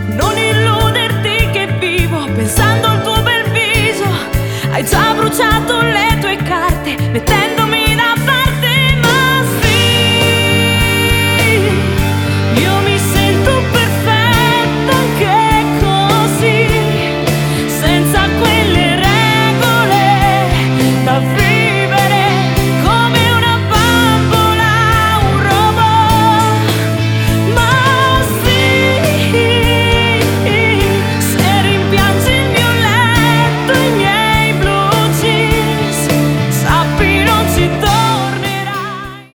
Non illuderti che vivo pensando al tuo bel viso. Hai già bruciato le